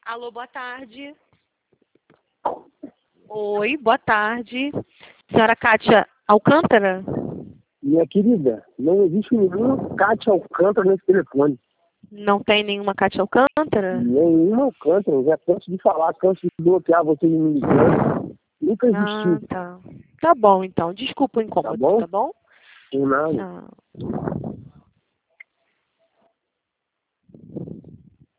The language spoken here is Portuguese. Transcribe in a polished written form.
Alô, boa tarde. Oi, boa tarde. Senhora Kátia Alcântara? Minha querida, não existe nenhuma Kátia Alcântara nesse telefone. Não tem nenhuma Kátia Alcântara? Nenhuma Alcântara. Eu já canso de falar, canso de bloquear você me ligando. Nunca existiu. Ah, tá. Tá bom, então. Desculpa o incômodo, bom? tá bom? Por nada. Tchau.